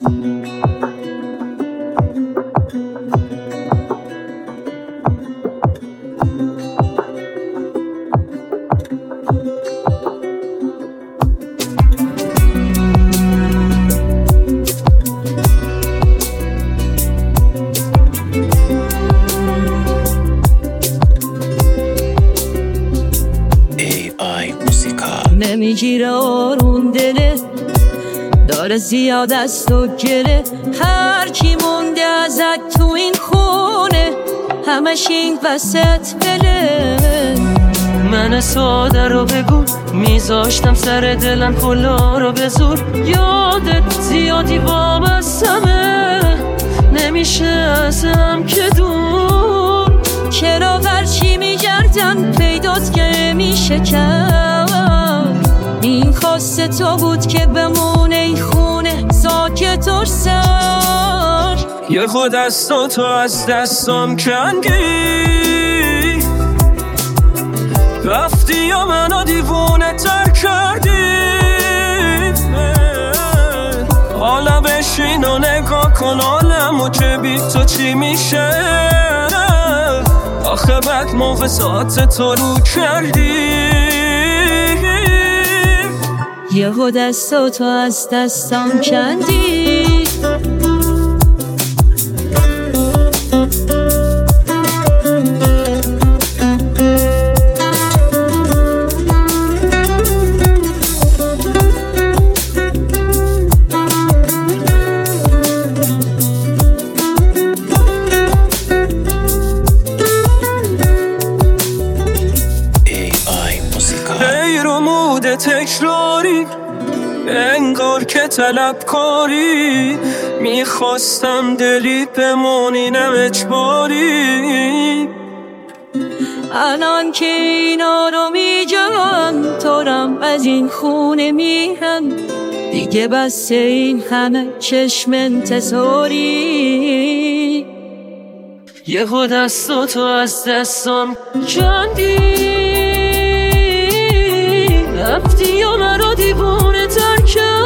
نمیگیره آروم دله، داره زیاد از تو گله. هر کی مونده ازت تو این خونه، همش این وسط بله. من ساده رو بگو، میذاشتم سر دلم کلا رو به زور. یادت زیادی وابستمه، نمیشه ازم که دور. چرا برچی میگردم پیدات که میشه کرد. این خواسته تو بود که بمونه ای خونه ساکت و سر. یه خود از تو از دستم کندی، رفتی یا منو دیوونه تر کردی. حالا بشین و نگاه کن عالمو که بی تو چی میشه. آخه بد موقع ساعت تو رو کردی. یهو دست تو از دستم کندی. تکراری انگار که طلبکاری، میخواستم دلی بمونینم اجباری. الان که اینا رو میگم تورم از این خونه میرم. دیگه بس این همه چشم انتظاری. یهو دست تو از دستم کندی، رفتی یا مرا دیوونه تر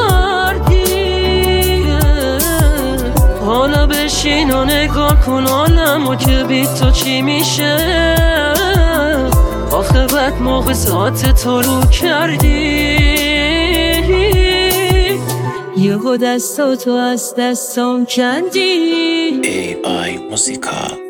کردی. حالا بشین و نگاه کن عالمو که بی تو چی میشه. آخه بد موقع ساعت تو رو کردی. یهو دست تو از دستم کندی. AI موسیقا